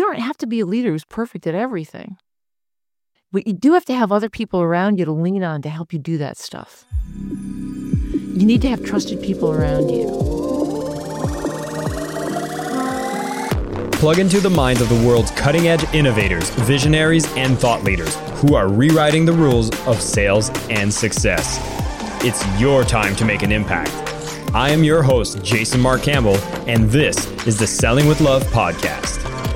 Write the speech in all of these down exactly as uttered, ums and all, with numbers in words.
don't have to be a leader who's perfect at everything. But you do have to have other people around you to lean on to help you do that stuff. You need to have trusted people around you. Plug into the minds of the world's cutting-edge innovators, visionaries, and thought leaders who are rewriting the rules of sales and success. It's your time to make an impact. I am your host, Jason Mark Campbell, and this is the Selling with Love podcast.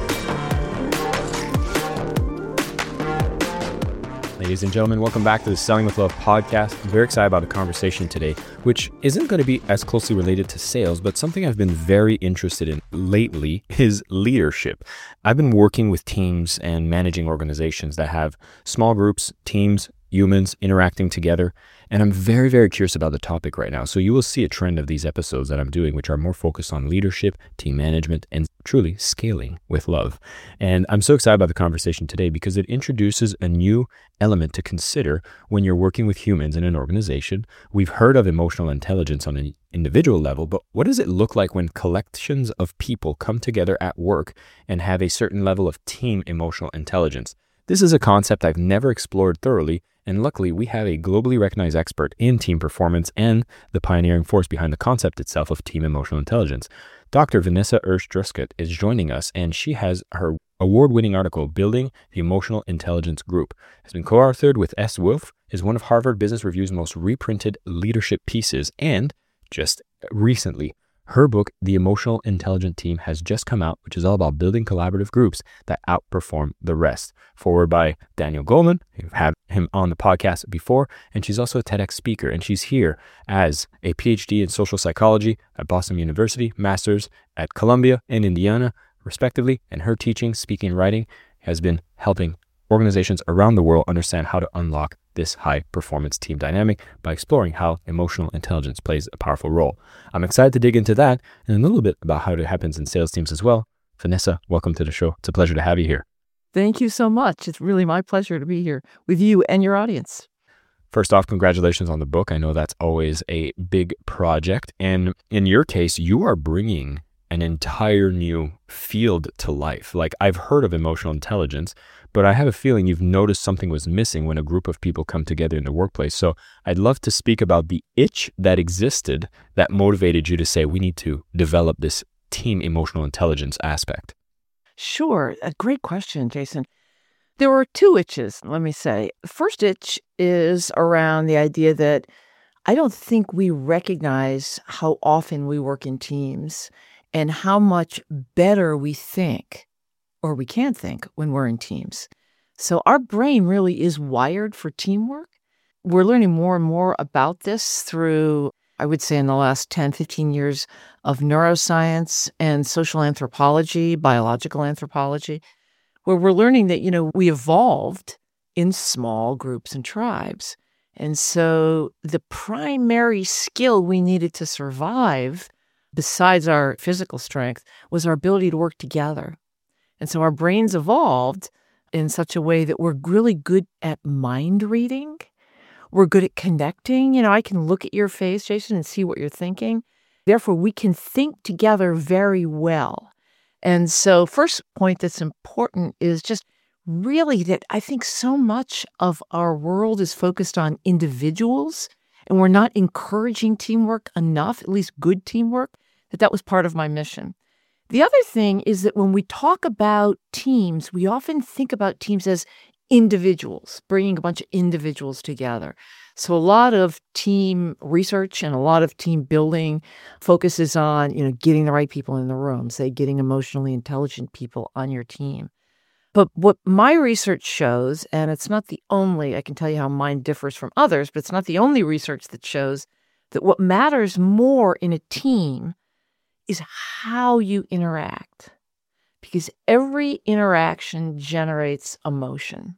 Ladies and gentlemen, welcome back to the Selling with Love podcast. I'm very excited about the conversation today, which isn't going to be as closely related to sales, but something I've been very interested in lately is leadership. I've been working with teams and managing organizations that have small groups, teams, humans interacting together. And I'm very, very curious about the topic right now. So you will see a trend of these episodes that I'm doing, which are more focused on leadership, team management, and truly scaling with love. And I'm so excited about the conversation today because it introduces a new element to consider when you're working with humans in an organization. We've heard of emotional intelligence on an individual level, but what does it look like when collections of people come together at work and have a certain level of team emotional intelligence? This is a concept I've never explored thoroughly, and luckily we have a globally recognized expert in team performance and the pioneering force behind the concept itself of team emotional intelligence. Doctor Vanessa Ersch-Druskett is joining us, and she has her award-winning article, Building the Emotional Intelligence Group. Has been co-authored with S. Wolf, is one of Harvard Business Review's most reprinted leadership pieces, and just recently, her book, The Emotional Intelligent Team, has just come out, which is all about building collaborative groups that outperform the rest. Forward by Daniel Goleman. We've had him on the podcast before, and she's also a TEDx speaker, and she's here as a P H D in social psychology at Boston University, master's at Columbia and Indiana, respectively, and her teaching, speaking, and writing has been helping organizations around the world understand how to unlock this high-performance team dynamic by exploring how emotional intelligence plays a powerful role. I'm excited to dig into that and a little bit about how it happens in sales teams as well. Vanessa, welcome to the show. It's a pleasure to have you here. Thank you so much. It's really my pleasure to be here with you and your audience. First off, congratulations on the book. I know that's always a big project. And in your case, you are bringing an entire new field to life. Like, I've heard of emotional intelligence, but I have a feeling you've noticed something was missing when a group of people come together in the workplace. So I'd love to speak about the itch that existed that motivated you to say, we need to develop this team emotional intelligence aspect. Sure. A great question, Jason. There were two itches, let me say. The first itch is around the idea that I don't think we recognize how often we work in teams and how much better we think, or we can think, when we're in teams. So our brain really is wired for teamwork. We're learning more and more about this through, I would say, in the last ten, fifteen years of neuroscience and social anthropology, biological anthropology, where we're learning that, you know, we evolved in small groups and tribes. And so the primary skill we needed to survive, besides our physical strength, was our ability to work together. And so our brains evolved in such a way that we're really good at mind reading. We're good at connecting. You know, I can look at your face, Jason, and see what you're thinking. Therefore, we can think together very well. And so first point that's important is just really that I think so much of our world is focused on individuals, and we're not encouraging teamwork enough, at least good teamwork, that that was part of my mission. The other thing is that when we talk about teams, we often think about teams as individuals, bringing a bunch of individuals together. So a lot of team research and a lot of team building focuses on, you know, getting the right people in the room, say getting emotionally intelligent people on your team. But what my research shows, and it's not the only, I can tell you how mine differs from others, but it's not the only research that shows that what matters more in a team is how you interact, because every interaction generates emotion.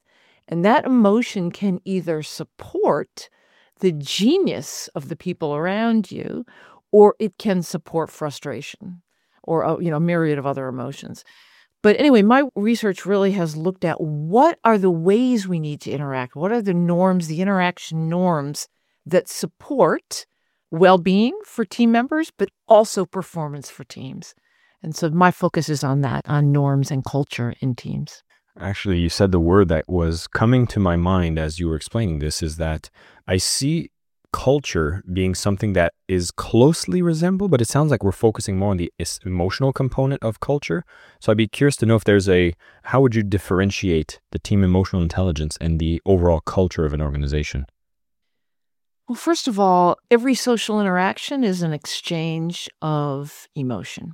And that emotion can either support the genius of the people around you, or it can support frustration or, you know, a myriad of other emotions. But anyway, my research really has looked at what are the ways we need to interact? What are the norms, the interaction norms that support well-being for team members, but also performance for teams? And so my focus is on that, on norms and culture in teams. Actually, you said the word that was coming to my mind as you were explaining this is that I see culture being something that is closely resembled, but it sounds like we're focusing more on the is- emotional component of culture. So I'd be curious to know if there's a, how would you differentiate the team emotional intelligence and the overall culture of an organization? Well, first of all, every social interaction is an exchange of emotion.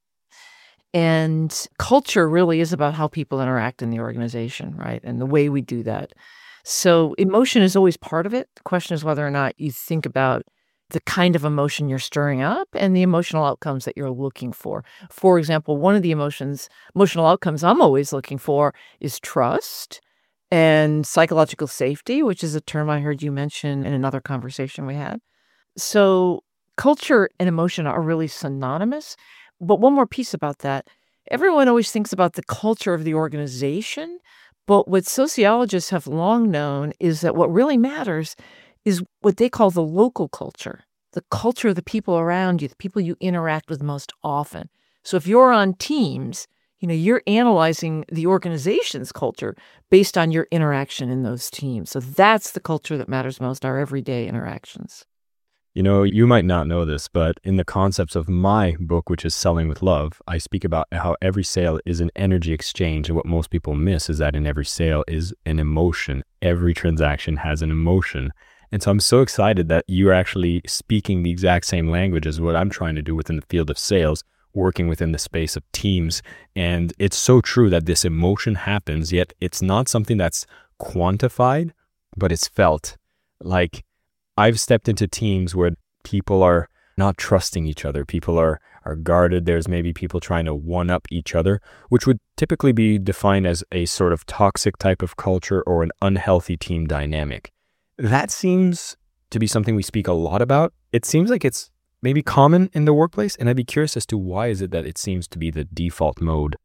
And culture really is about how people interact in the organization, right? And the way we do that. So emotion is always part of it. The question is whether or not you think about the kind of emotion you're stirring up and the emotional outcomes that you're looking for. For example, one of the emotions, emotional outcomes I'm always looking for is trust and psychological safety, which is a term I heard you mention in another conversation we had. So culture and emotion are really synonymous. But one more piece about that, everyone always thinks about the culture of the organization, but what sociologists have long known is that what really matters is what they call the local culture, the culture of the people around you, the people you interact with most often. So if you're on teams, you know, you're analyzing the organization's culture based on your interaction in those teams. So that's the culture that matters most, our everyday interactions. You know, you might not know this, but in the concepts of my book, which is Selling with Love, I speak about how every sale is an energy exchange. And what most people miss is that in every sale is an emotion. Every transaction has an emotion. And so I'm so excited that you're actually speaking the exact same language as what I'm trying to do within the field of sales, working within the space of teams. And it's so true that this emotion happens, yet it's not something that's quantified, but it's felt. Like, I've stepped into teams where people are not trusting each other. People are are guarded. There's maybe people trying to one-up each other, which would typically be defined as a sort of toxic type of culture or an unhealthy team dynamic. That seems to be something we speak a lot about. It seems like it's maybe common in the workplace, and I'd be curious as to why is it that it seems to be the default mode?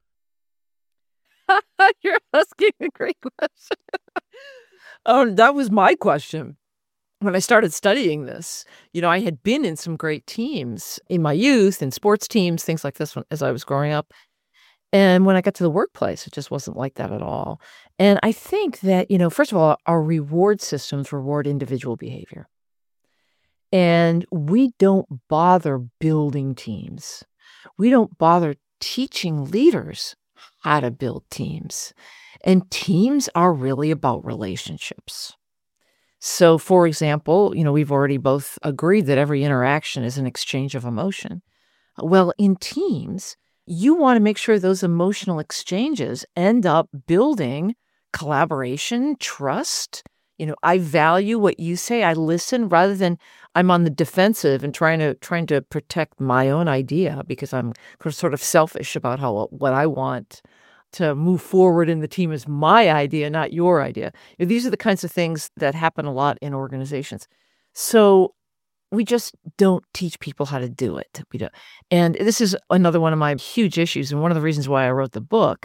You're asking a great question. um, that was my question. When I started studying this, you know, I had been in some great teams in my youth, in sports teams, things like this when, as I was growing up. And when I got to the workplace, it just wasn't like that at all. And I think that, you know, first of all, our reward systems reward individual behavior. And we don't bother building teams. We don't bother teaching leaders how to build teams. And teams are really about relationships. So, for example, you know, we've already both agreed that every interaction is an exchange of emotion. Well, in teams, you want to make sure those emotional exchanges end up building collaboration, trust. You know, I value what you say. I listen rather than I'm on the defensive and trying to trying to protect my own idea because I'm sort of selfish about how what I want to move forward in the team is my idea, not your idea. You know, these are the kinds of things that happen a lot in organizations. So we just don't teach people how to do it. We don't. And this is another one of my huge issues. And one of the reasons why I wrote the book,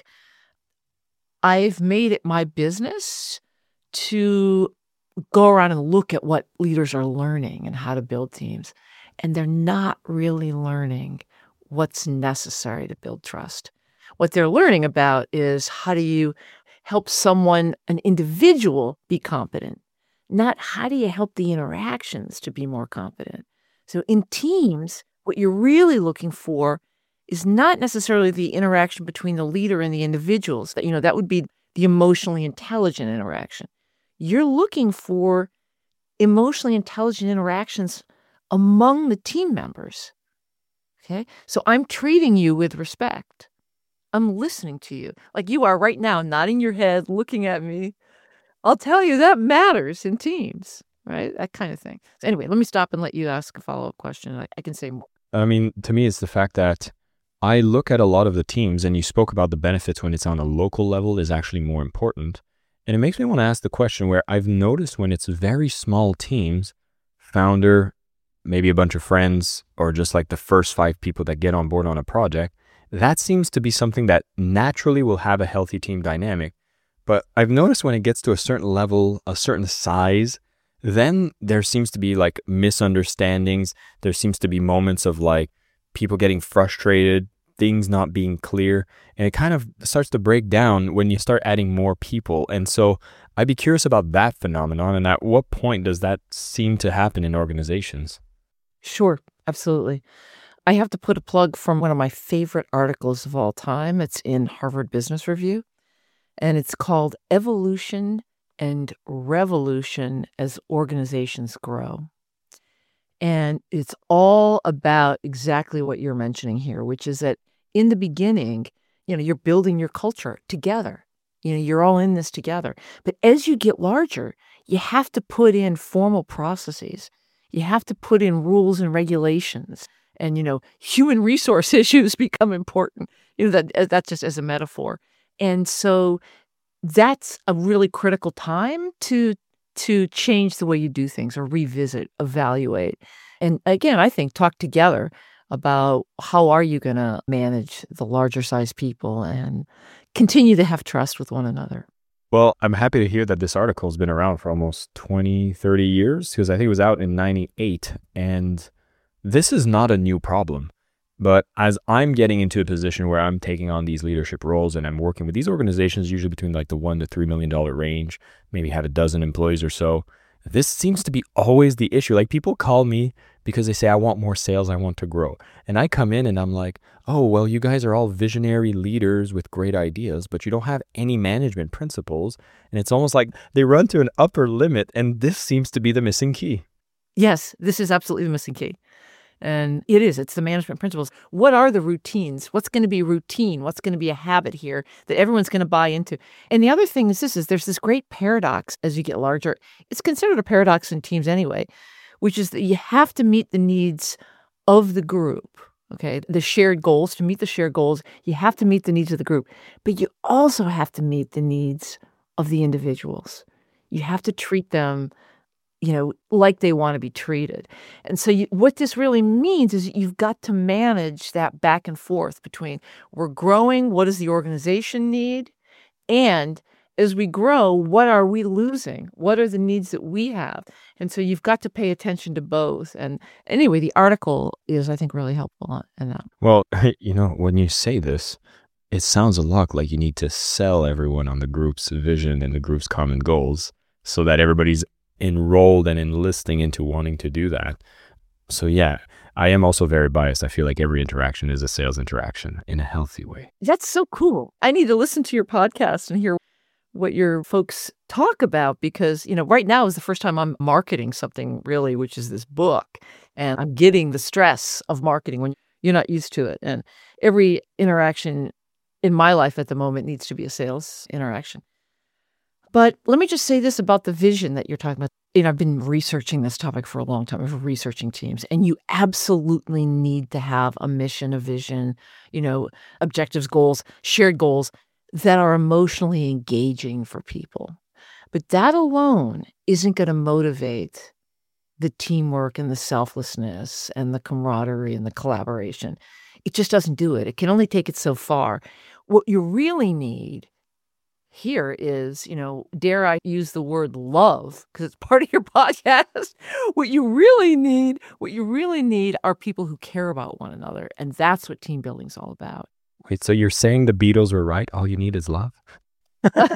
I've made it my business to go around and look at what leaders are learning and how to build teams. And they're not really learning what's necessary to build trust. What they're learning about is how do you help someone, an individual, be competent, not how do you help the interactions to be more competent. So in teams, what you're really looking for is not necessarily the interaction between the leader and the individuals. That, you know, that would be the emotionally intelligent interaction. You're looking for emotionally intelligent interactions among the team members. Okay? So I'm treating you with respect. I'm listening to you like you are right now, nodding your head, looking at me. I'll tell you that matters in teams, right? That kind of thing. So anyway, let me stop and let you ask a follow-up question. I, I can say more. I mean, to me, it's the fact that I look at a lot of the teams, and you spoke about the benefits when it's on a local level is actually more important. And it makes me want to ask the question where I've noticed when it's very small teams, founder, maybe a bunch of friends, or just like the first five people that get on board on a project, that seems to be something that naturally will have a healthy team dynamic. But I've noticed when it gets to a certain level, a certain size, then there seems to be like misunderstandings. There seems to be moments of like people getting frustrated, things not being clear, and it kind of starts to break down when you start adding more people. And so I'd be curious about that phenomenon, and at what point does that seem to happen in organizations? Sure, absolutely. I have to put a plug from one of my favorite articles of all time. It's in Harvard Business Review, and it's called Evolution and Revolution as Organizations Grow. And it's all about exactly what you're mentioning here, which is that in the beginning, you know, you're building your culture together. You know, you're all in this together. But as you get larger, you have to put in formal processes. You have to put in rules and regulations. And, you know, human resource issues become important. You know, that that's just as a metaphor. And so that's a really critical time to to change the way you do things or revisit, evaluate. And again, I think talk together about how are you going to manage the larger size people and continue to have trust with one another. Well, I'm happy to hear that this article has been around for almost twenty, thirty years, because I think it was out in ninety-eight. And this is not a new problem. But as I'm getting into a position where I'm taking on these leadership roles and I'm working with these organizations, usually between like the one to three million dollar range, maybe have a dozen employees or so, this seems to be always the issue. Like people call me because they say, I want more sales, I want to grow. And I come in and I'm like, oh, well, you guys are all visionary leaders with great ideas, but you don't have any management principles. And it's almost like they run to an upper limit. And this seems to be the missing key. Yes, this is absolutely the missing key. And it is, it's the management principles. What are the routines? What's going to be routine? What's going to be a habit here that everyone's going to buy into? And the other thing is this, is there's this great paradox as you get larger. It's considered a paradox in teams anyway, which is that you have to meet the needs of the group, okay? The shared goals, to meet the shared goals, you have to meet the needs of the group, but you also have to meet the needs of the individuals. You have to treat them, you know, like they want to be treated. And so you, what this really means is you've got to manage that back and forth between we're growing, what does the organization need? And as we grow, what are we losing? What are the needs that we have? And so you've got to pay attention to both. And anyway, the article is, I think, really helpful in that. Well, you know, when you say this, it sounds a lot like you need to sell everyone on the group's vision and the group's common goals so that everybody's enrolled and enlisting into wanting to do that. So yeah, I am also very biased. I feel like every interaction is a sales interaction in a healthy way. That's so cool. I need to listen to your podcast and hear what your folks talk about because, you know, right now is the first time I'm marketing something really, which is this book. And I'm getting the stress of marketing when you're not used to it. And every interaction in my life at the moment needs to be a sales interaction. But let me just say this about the vision that you're talking about. You know, I've been researching this topic for a long time. I've been researching teams, and you absolutely need to have a mission, a vision, you know, objectives, goals, shared goals that are emotionally engaging for people. But that alone isn't going to motivate the teamwork and the selflessness and the camaraderie and the collaboration. It just doesn't do it. It can only take it so far. What you really need here is, you know, dare I use the word love because it's part of your podcast. What you really need, what you really need are people who care about one another. And that's what team building is all about. Wait, so you're saying the Beatles were right? All you need is love? I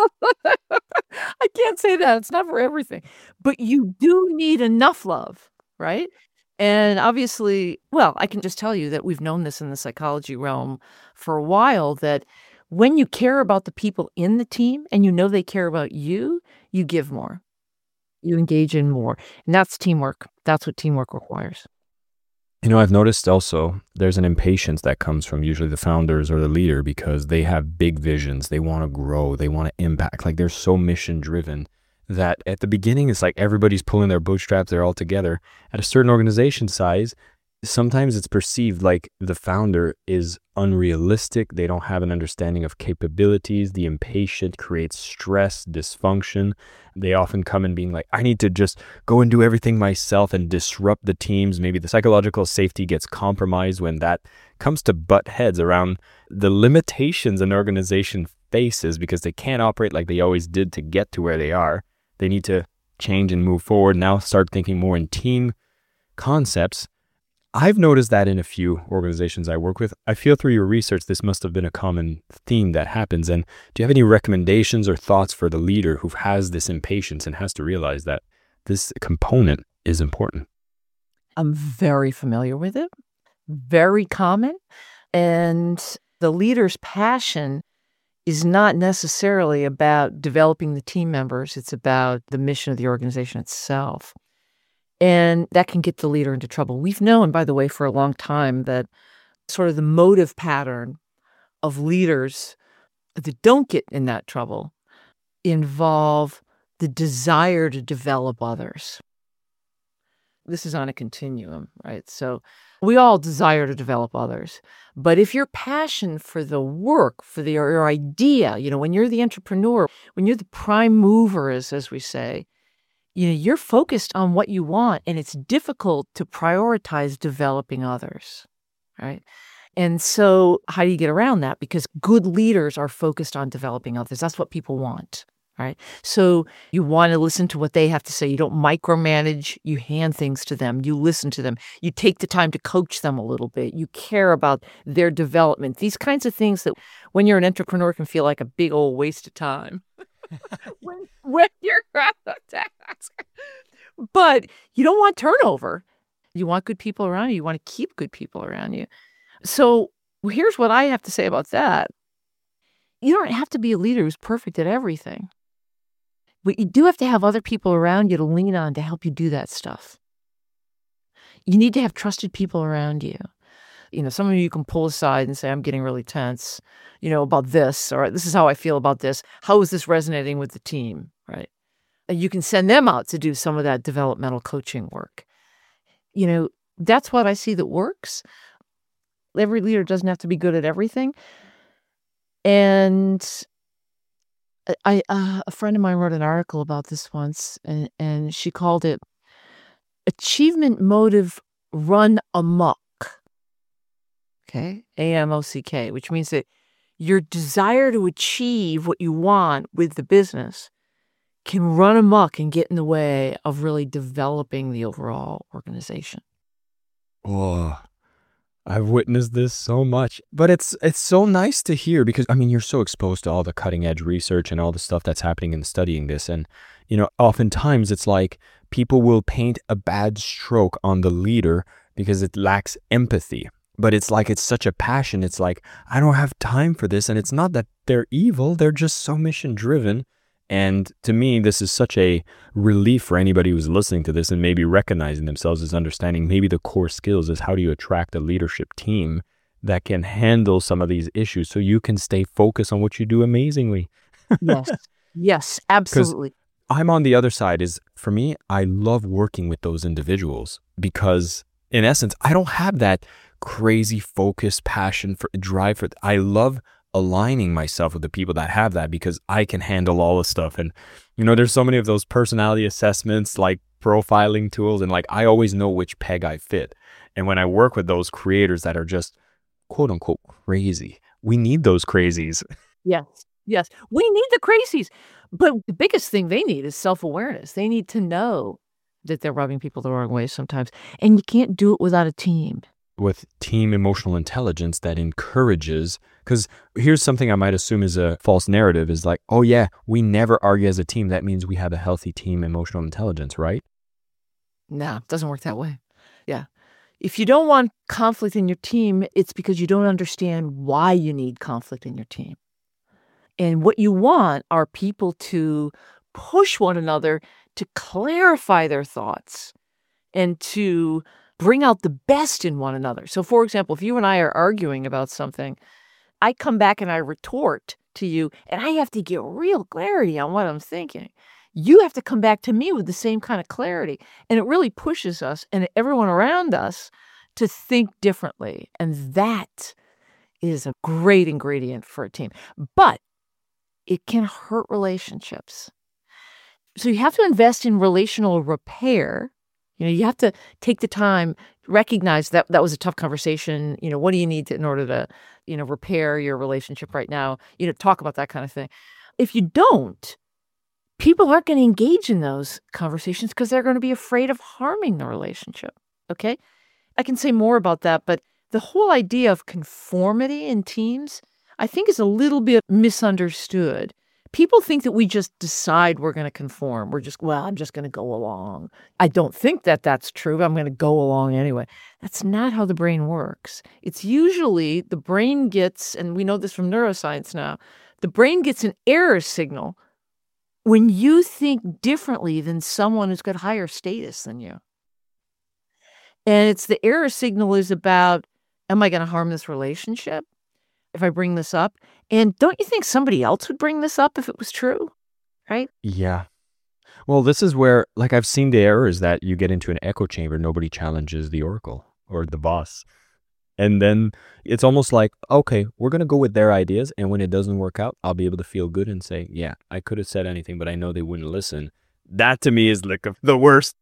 can't say that. It's not for everything. But you do need enough love, right? And obviously, well, I can just tell you that we've known this in the psychology realm for a while, that when you care about the people in the team and you know they care about you, you give more. You engage in more. And that's teamwork. That's what teamwork requires. You know, I've noticed also there's an impatience that comes from usually the founders or the leader because they have big visions. They want to grow. They want to impact. Like they're so mission driven that at the beginning, it's like everybody's pulling their bootstraps. They're all together. At a certain organization size, sometimes it's perceived like the founder is unrealistic. They don't have an understanding of capabilities. The impatient creates stress, dysfunction. They often come in being like, I need to just go and do everything myself and disrupt the teams. Maybe the psychological safety gets compromised when that comes to butt heads around the limitations an organization faces because they can't operate like they always did to get to where they are. They need to change and move forward. Now start thinking more in team concepts. I've noticed that in a few organizations I work with. I feel through your research, this must have been a common theme that happens. And do you have any recommendations or thoughts for the leader who has this impatience and has to realize that this component is important? I'm very familiar with it, very common. And the leader's passion is not necessarily about developing the team members. It's about the mission of the organization itself. And that can get the leader into trouble. We've known, by the way, for a long time that sort of the motive pattern of leaders that don't get in that trouble involve the desire to develop others. This is on a continuum, right? So we all desire to develop others. But if your passion for the work, for the, your idea, you know, when you're the entrepreneur, when you're the prime mover, as, as we say, you know, you're focused on what you want, and it's difficult to prioritize developing others, right? And so how do you get around that? Because good leaders are focused on developing others. That's what people want, right? So you want to listen to what they have to say. You don't micromanage. You hand things to them. You listen to them. You take the time to coach them a little bit. You care about their development. These kinds of things that when you're an entrepreneur can feel like a big old waste of time. when, when you're at the task. But you don't want turnover. You want good people around you. You want to keep good people around you. So here's what I have to say about that. You don't have to be a leader who's perfect at everything. But you do have to have other people around you to lean on to help you do that stuff. You need to have trusted people around you. You know, some of you can pull aside and say, I'm getting really tense, you know, about this, or this is how I feel about this. How is this resonating with the team, right? And you can send them out to do some of that developmental coaching work. You know, that's what I see that works. Every leader doesn't have to be good at everything. And I, uh, a friend of mine wrote an article about this once, and, and she called it Achievement Motive Run Amok. Okay, A M O C K, which means that your desire to achieve what you want with the business can run amok and get in the way of really developing the overall organization. Oh, I've witnessed this so much, but it's it's so nice to hear because, I mean, you're so exposed to all the cutting edge research and all the stuff that's happening in studying this. And, you know, oftentimes it's like people will paint a bad stroke on the leader because it lacks empathy. But it's like it's such a passion. It's like, I don't have time for this. And it's not that they're evil. They're just so mission driven. And to me, this is such a relief for anybody who's listening to this and maybe recognizing themselves as understanding maybe the core skills is how do you attract a leadership team that can handle some of these issues so you can stay focused on what you do amazingly. Yes, yes, absolutely. I'm on the other side is, for me, I love working with those individuals because in essence, I don't have that crazy focus, passion for drive for, I love aligning myself with the people that have that because I can handle all the stuff. And, you know, there's so many of those personality assessments, like profiling tools. And like, I always know which peg I fit. And when I work with those creators that are just quote unquote crazy, we need those crazies. Yes. Yes. We need the crazies. But the biggest thing they need is self-awareness. They need to know that they're rubbing people the wrong way sometimes. And you can't do it without a team. With team emotional intelligence that encourages, because here's something I might assume is a false narrative is like, oh yeah, we never argue as a team. That means we have a healthy team emotional intelligence, right? No, it doesn't work that way. Yeah. If you don't want conflict in your team, it's because you don't understand why you need conflict in your team. And what you want are people to push one another to clarify their thoughts and to bring out the best in one another. So, for example, if you and I are arguing about something, I come back and I retort to you, and I have to get real clarity on what I'm thinking. You have to come back to me with the same kind of clarity. And it really pushes us and everyone around us to think differently. And that is a great ingredient for a team. But it can hurt relationships. So you have to invest in relational repair. You know, you have to take the time, recognize that that was a tough conversation. You know, what do you need to, in order to, you know, repair your relationship right now? You know, talk about that kind of thing. If you don't, people aren't going to engage in those conversations because they're going to be afraid of harming the relationship. Okay. I can say more about that, but the whole idea of conformity in teams, I think, is a little bit misunderstood. People think that we just decide we're going to conform. We're just, well, I'm just going to go along. I don't think that that's true. But I'm going to go along anyway. That's not how the brain works. It's usually the brain gets, and we know this from neuroscience now, the brain gets an error signal when you think differently than someone who's got higher status than you. And it's the error signal is about, am I going to harm this relationship if I bring this up? And don't you think somebody else would bring this up if it was true? Right? Yeah. Well, this is where, like, I've seen the errors that you get into an echo chamber. Nobody challenges the oracle or the boss. And then it's almost like, okay, we're going to go with their ideas. And when it doesn't work out, I'll be able to feel good and say, yeah, I could have said anything, but I know they wouldn't listen. That to me is like a, the worst.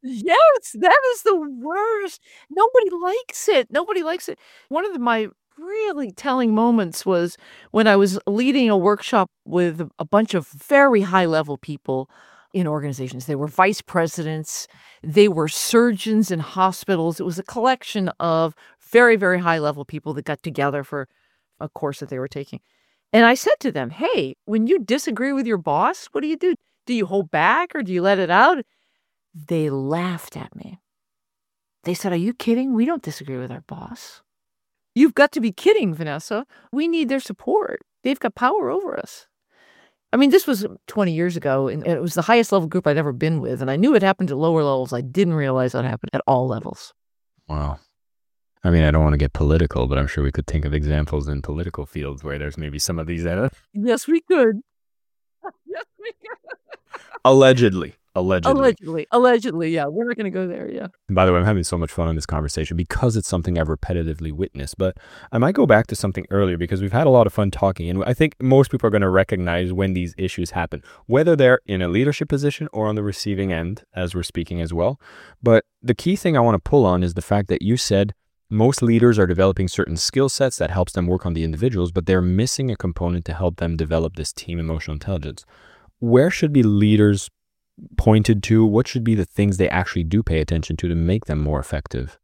Yes, that is the worst. Nobody likes it. Nobody likes it. One of the, my really telling moments was when I was leading a workshop with a bunch of very high-level people in organizations. They were vice presidents. They were surgeons in hospitals. It was a collection of very, very high-level people that got together for a course that they were taking. And I said to them, hey, when you disagree with your boss, what do you do? Do you hold back or do you let it out? They laughed at me. They said, are you kidding? We don't disagree with our boss. You've got to be kidding, Vanessa. We need their support. They've got power over us. I mean, this was twenty years ago, and it was the highest level group I'd ever been with, and I knew it happened at lower levels. I didn't realize it happened at all levels. Wow. I mean, I don't want to get political, but I'm sure we could think of examples in political fields where there's maybe some of these. That Yes, we could. Yes, we could. Allegedly. Allegedly. Allegedly. Allegedly, yeah. We're not going to go there, yeah. And by the way, I'm having so much fun on this conversation because it's something I've repetitively witnessed. But I might go back to something earlier because we've had a lot of fun talking. And I think most people are going to recognize when these issues happen, whether they're in a leadership position or on the receiving end, as we're speaking as well. But the key thing I want to pull on is the fact that you said most leaders are developing certain skill sets that helps them work on the individuals, but they're missing a component to help them develop this team emotional intelligence. Where should be leaders pointed to? What should be the things they actually do pay attention to to make them more effective?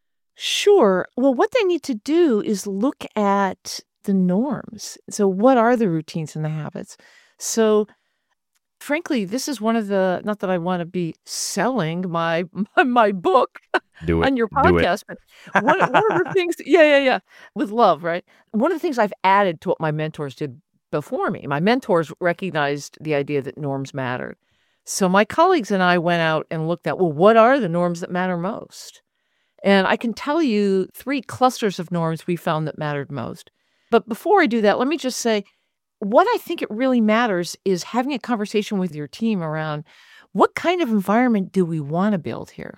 Sure. Well, what they need to do is look at the norms. So what are the routines and the habits? So frankly, this is one of the, not that I want to be selling my my, my book Do it. on your Do it. podcast, but one, one of the things, yeah, yeah, yeah, with love, right? One of the things I've added to what my mentors did before me, my mentors recognized the idea that norms mattered. So my colleagues and I went out and looked at, well, what are the norms that matter most? And I can tell you three clusters of norms we found that mattered most. But before I do that, let me just say, what I think it really matters is having a conversation with your team around what kind of environment do we want to build here?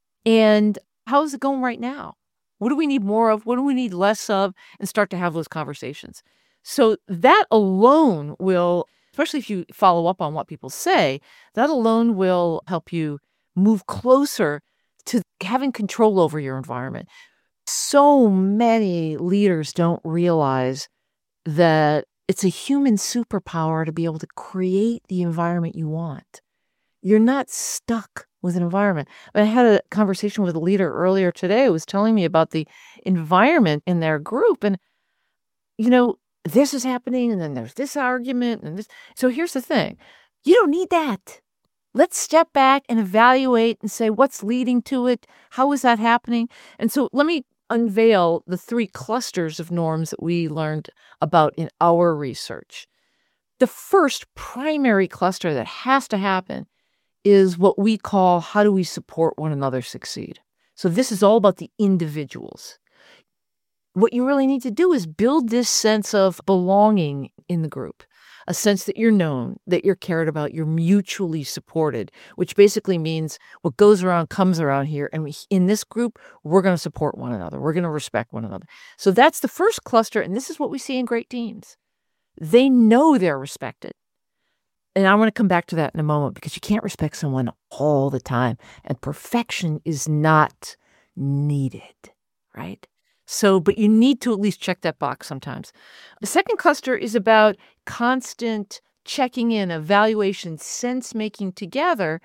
And how is it going right now? What do we need more of? What do we need less of? And start to have those conversations. So that alone will, especially if you follow up on what people say, that alone will help you move closer to having control over your environment. So many leaders don't realize that it's a human superpower to be able to create the environment you want. You're not stuck with an environment. I had a conversation with a leader earlier today who was telling me about the environment in their group. And, you know, this is happening, and then there's this argument, and this. So here's the thing. You don't need that. Let's step back and evaluate and say, what's leading to it? How is that happening? And so let me unveil the three clusters of norms that we learned about in our research. The first primary cluster that has to happen is what we call, how do we support one another succeed? So this is all about the individuals. What you really need to do is build this sense of belonging in the group, a sense that you're known, that you're cared about, you're mutually supported, which basically means what goes around comes around here. And we, in this group, we're going to support one another. We're going to respect one another. So that's the first cluster. And this is what we see in great teams. They know they're respected. And I want to come back to that in a moment because you can't respect someone all the time. And perfection is not needed, right? So, but you need to at least check that box sometimes. The second cluster is about constant checking in, evaluation, sense making together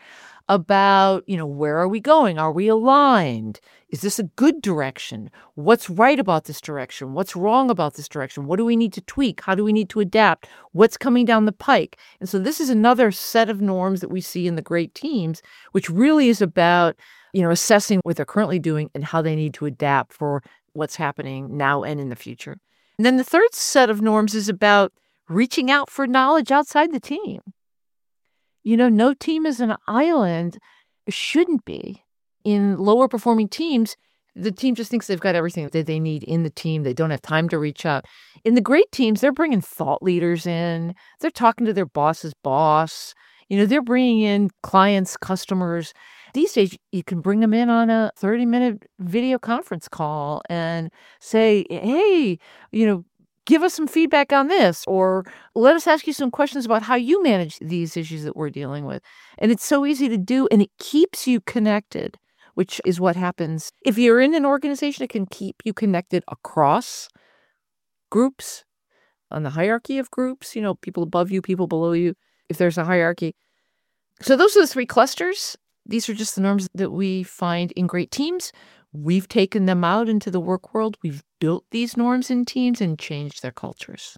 about, you know, where are we going? Are we aligned? Is this a good direction? What's right about this direction? What's wrong about this direction? What do we need to tweak? How do we need to adapt? What's coming down the pike? And so this is another set of norms that we see in the great teams, which really is about, you know, assessing what they're currently doing and how they need to adapt for what's happening now and in the future. And then the third set of norms is about reaching out for knowledge outside the team. You know, no team is an island, shouldn't be. In lower performing teams, the team just thinks they've got everything that they need in the team. They don't have time to reach out. In the great teams, they're bringing thought leaders in. They're talking to their boss's boss. You know, they're bringing in clients, customers. These days, you can bring them in on a thirty-minute video conference call and say, hey, you know, give us some feedback on this, or let us ask you some questions about how you manage these issues that we're dealing with. And it's so easy to do, and it keeps you connected, which is what happens. If you're in an organization, it can keep you connected across groups, on the hierarchy of groups, you know, people above you, people below you, if there's a hierarchy. So those are the three clusters. These are just the norms that we find in great teams. We've taken them out into the work world. We've built these norms in teams and changed their cultures.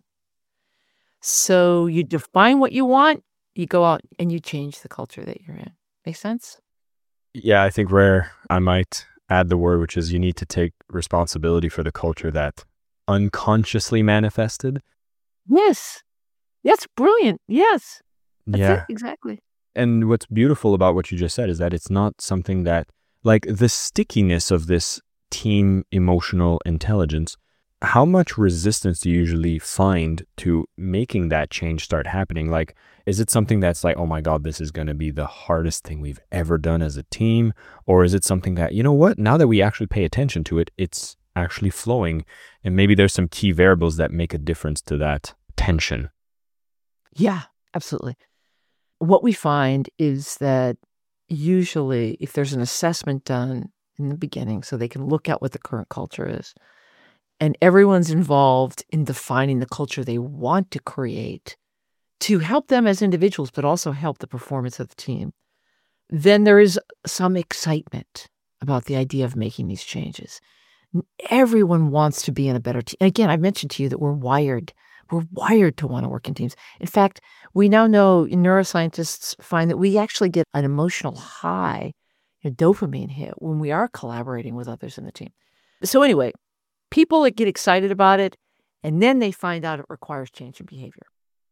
So you define what you want, you go out and you change the culture that you're in. Make sense? Yeah, I think where I might add the word, which is you need to take responsibility for the culture that unconsciously manifested. Yes. That's brilliant. Yes. That's yeah. it. Exactly. And what's beautiful about what you just said is that it's not something that, like the stickiness of this team emotional intelligence, how much resistance do you usually find to making that change start happening? Like, is it something that's like, oh my God, this is going to be the hardest thing we've ever done as a team? Or is it something that, you know what, now that we actually pay attention to it, it's actually flowing? And maybe there's some key variables that make a difference to that tension. Yeah, absolutely. What we find is that usually if there's an assessment done in the beginning so they can look at what the current culture is, and everyone's involved in defining the culture they want to create to help them as individuals, but also help the performance of the team, then there is some excitement about the idea of making these changes. Everyone wants to be in a better team. And again, I mentioned to you that we're wired. We're wired to want to work in teams. In fact, we now know neuroscientists find that we actually get an emotional high, a dopamine hit when we are collaborating with others in the team. So anyway, people that get excited about it, and then they find out it requires change in behavior.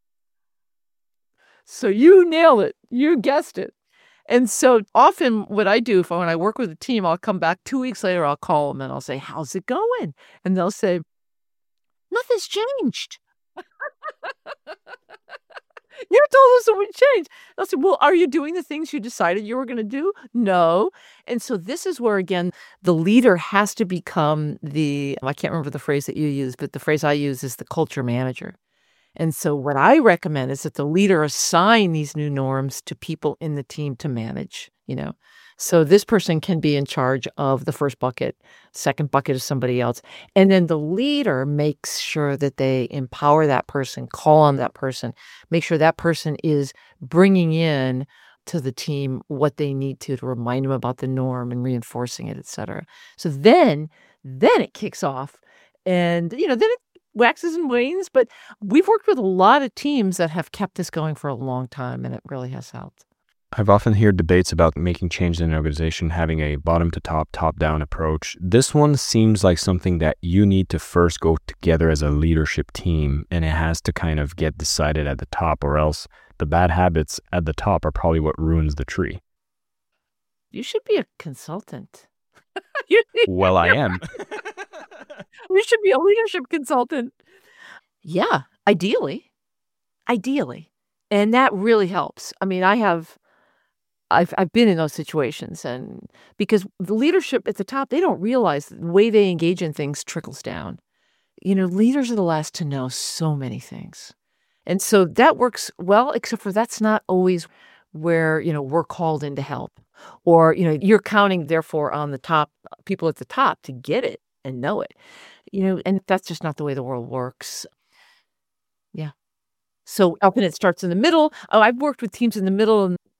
So you nailed it. You guessed it. And so often what I do, if when I work with a team, I'll come back two weeks later, I'll call them and I'll say, how's it going? And they'll say, nothing's changed. You told us it would change. They'll say, well, are you doing the things you decided you were going to do? No. And so this is where, again, the leader has to become the, I can't remember the phrase that you use, but the phrase I use is the culture manager. And so what I recommend is that the leader assign these new norms to people in the team to manage, you know. So this person can be in charge of the first bucket, second bucket is somebody else. And then the leader makes sure that they empower that person, call on that person, make sure that person is bringing in to the team what they need to to remind them about the norm and reinforcing it, et cetera. So then, then it kicks off. And, you know, then it waxes and wanes. But we've worked with a lot of teams that have kept this going for a long time, and it really has helped. I've often heard debates about making change in an organization, having a bottom to top, top down approach. This one seems like something that you need to first go together as a leadership team, and it has to kind of get decided at the top, or else the bad habits at the top are probably what ruins the tree. You should be a consultant. Well, I am. You should be a leadership consultant. Yeah, ideally. Ideally. And that really helps. I mean, I have... I've I've been in those situations, and because the leadership at the top, they don't realize the way they engage in things trickles down. You know, leaders are the last to know so many things. And so that works well, except for that's not always where, you know, we're called in to help. Or, you know, you're counting, therefore, on the top, people at the top to get it and know it. You know, and that's just not the way the world works. Yeah. So often it starts in the middle. Oh, I've worked with teams in the middle, and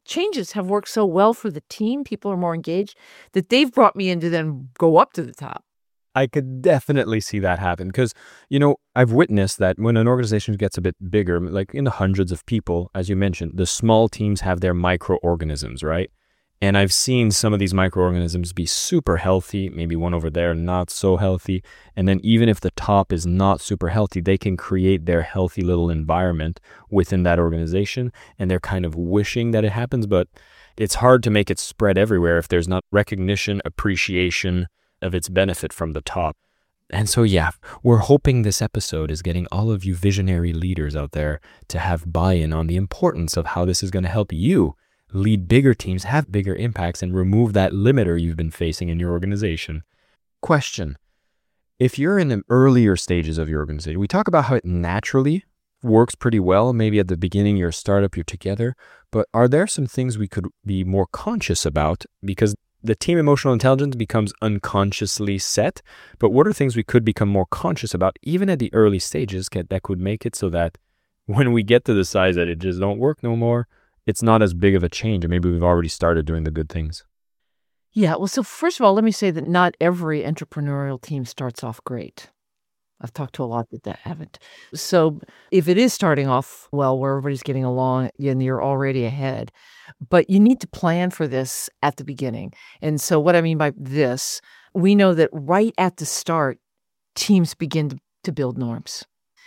changes have worked so well for the team, people are more engaged, that they've brought me in to then go up to the top. I could definitely see that happen because, you know, I've witnessed that when an organization gets a bit bigger, like in the hundreds of people, as you mentioned, the small teams have their microorganisms, right? And I've seen some of these microorganisms be super healthy, maybe one over there not so healthy. And then even if the top is not super healthy, they can create their healthy little environment within that organization. And they're kind of wishing that it happens, but it's hard to make it spread everywhere if there's not recognition, appreciation of its benefit from the top. And so, yeah, we're hoping this episode is getting all of you visionary leaders out there to have buy-in on the importance of how this is going to help you lead bigger teams, have bigger impacts, and remove that limiter you've been facing in your organization. Question. If you're in the earlier stages of your organization, we talk about how it naturally works pretty well. Maybe at the beginning, you're a startup, you're together, but are there some things we could be more conscious about? Because the team emotional intelligence becomes unconsciously set, but what are things we could become more conscious about, even at the early stages, that could make it so that when we get to the size that it just don't work no more, it's not as big of a change, and maybe we've already started doing the good things? Yeah, well, so first of all, let me say that not every entrepreneurial team starts off great. I've talked to a lot that haven't. So if it is starting off well, where everybody's getting along and you're already ahead, but you need to plan for this at the beginning. And so what I mean by this, we know that right at the start, teams begin to, to build norms.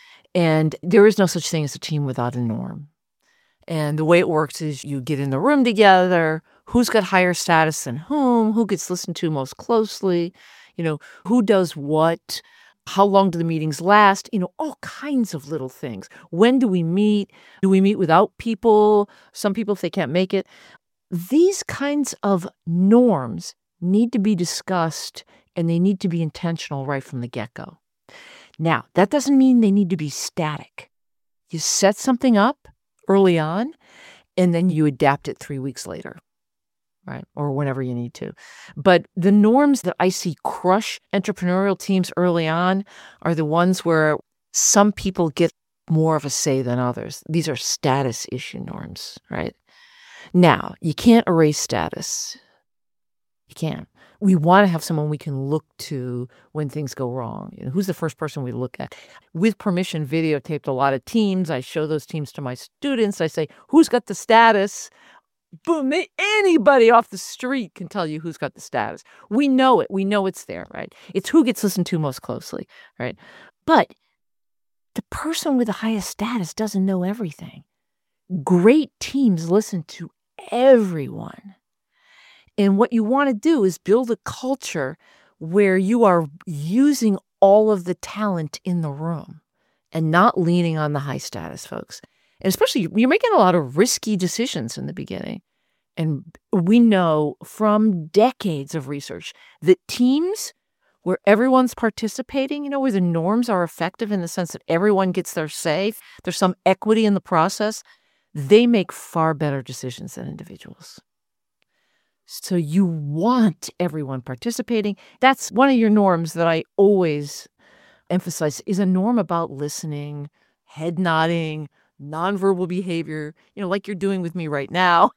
And there is no such thing as a team without a norm. And the way it works is you get in the room together, who's got higher status than whom, who gets listened to most closely, you know, who does what, how long do the meetings last, you know, all kinds of little things. When do we meet? Do we meet without people? Some people, if they can't make it. These kinds of norms need to be discussed, and they need to be intentional right from the get-go. Now, that doesn't mean they need to be static. You set something up early on, and then you adapt it three weeks later, right? Or whenever you need to. But the norms that I see crush entrepreneurial teams early on are the ones where some people get more of a say than others. These are status issue norms, right? Now, you can't erase status. You can't. We want to have someone we can look to when things go wrong. You know, who's the first person we look at? With permission, videotaped a lot of teams. I show those teams to my students. I say, who's got the status? Boom, they, anybody off the street can tell you who's got the status. We know it. We know it's there, right? It's who gets listened to most closely, right? But the person with the highest status doesn't know everything. Great teams listen to everyone. And what you want to do is build a culture where you are using all of the talent in the room and not leaning on the high status folks. And especially, you're making a lot of risky decisions in the beginning. And we know from decades of research that teams where everyone's participating, you know, where the norms are effective in the sense that everyone gets their say, there's some equity in the process, they make far better decisions than individuals. So you want everyone participating. That's one of your norms that I always emphasize, is a norm about listening, head nodding, nonverbal behavior, you know, like you're doing with me right now.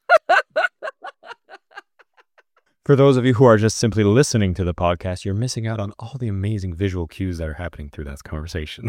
For those of you who are just simply listening to the podcast, you're missing out on all the amazing visual cues that are happening through that conversation.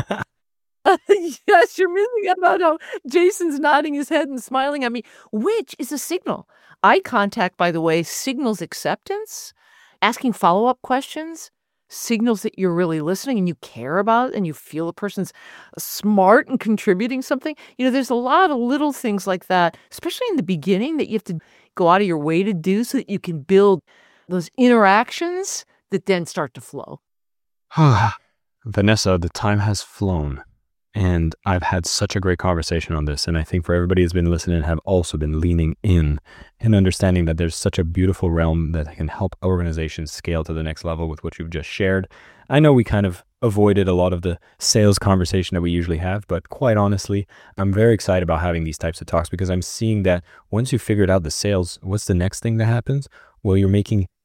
Yes, you're missing out about how Jason's nodding his head and smiling at me, which is a signal. Eye contact, by the way, signals acceptance. Asking follow-up questions signals that you're really listening and you care about it and you feel the person's smart and contributing something. You know, there's a lot of little things like that, especially in the beginning, that you have to go out of your way to do so that you can build those interactions that then start to flow. Vanessa, the time has flown. And I've had such a great conversation on this. And I think for everybody who's been listening, have also been leaning in and understanding that there's such a beautiful realm that can help organizations scale to the next level with what you've just shared. I know we kind of avoided a lot of the sales conversation that we usually have, but quite honestly, I'm very excited about having these types of talks because I'm seeing that once you figured out the sales, what's the next thing that happens? Well, you're making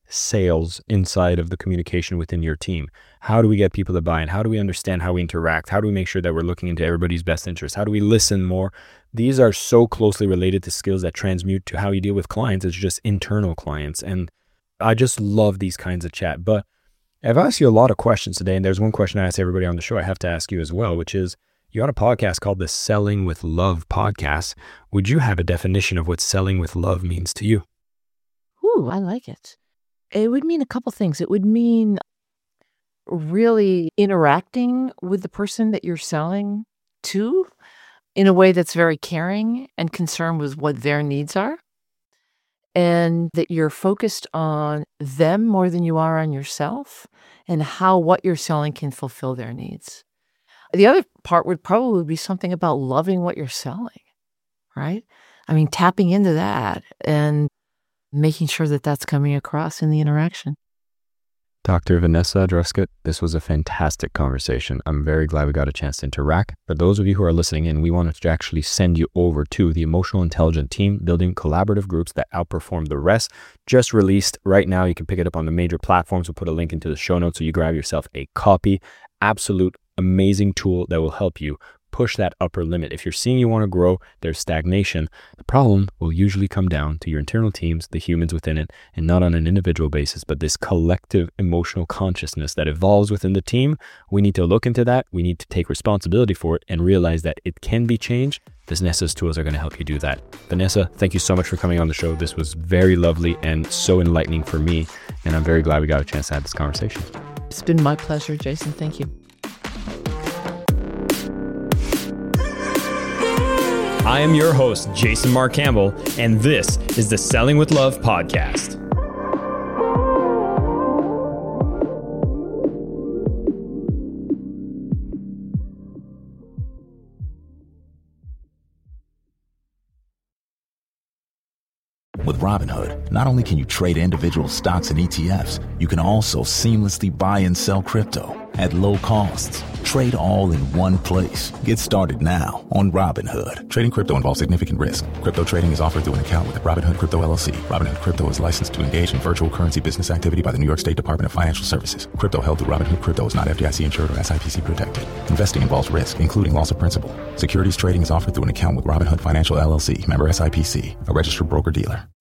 sales inside of the communication within your team? How do we get people to buy in? How do we understand how we interact? How do we make sure that we're looking into everybody's best interest? How do we listen more? These are so closely related to skills that transmute to how you deal with clients. It's just internal clients. And I just love these kinds of chat. But I've asked you a lot of questions today, and there's one question I ask everybody on the show I have to ask you as well, which is, you're on a podcast called the Selling with Love podcast. Would you have a definition of what selling with love means to you? Ooh, I like it. It would mean a couple things. It would mean really interacting with the person that you're selling to in a way that's very caring and concerned with what their needs are, and that you're focused on them more than you are on yourself and how what you're selling can fulfill their needs. The other part would probably be something about loving what you're selling, right? I mean, tapping into that and making sure that that's coming across in the interaction. Doctor Vanessa Druskett, this was a fantastic conversation. I'm very glad we got a chance to interact. For those of you who are listening in, we wanted to actually send you over to the Emotional Intelligent Team, building collaborative groups that outperform the rest. Just released right now. You can pick it up on the major platforms. We'll put a link into the show notes so you grab yourself a copy. Absolute amazing tool that will help you push that upper limit. If you're seeing you want to grow, there's stagnation. The problem will usually come down to your internal teams, the humans within it, and not on an individual basis, but this collective emotional consciousness that evolves within the team. We need to look into that. We need to take responsibility for it and realize that it can be changed. Vanessa's tools are going to help you do that. Vanessa, thank you so much for coming on the show. This was very lovely and so enlightening for me, and I'm very glad we got a chance to have this conversation. It's been my pleasure, Jason. Thank you. I am your host, Jason Mark Campbell, and this is the Selling with Love podcast. With Robinhood, not only can you trade individual stocks and E T Fs, you can also seamlessly buy and sell crypto at low costs. Trade all in one place. Get started now on Robinhood. Trading crypto involves significant risk. Crypto trading is offered through an account with Robinhood Crypto L L C. Robinhood Crypto is licensed to engage in virtual currency business activity by the New York State Department of Financial Services. Crypto held through Robinhood Crypto is not F D I C insured or S I P C protected. Investing involves risk, including loss of principal. Securities trading is offered through an account with Robinhood Financial L L C, member S I P C, a registered broker-dealer.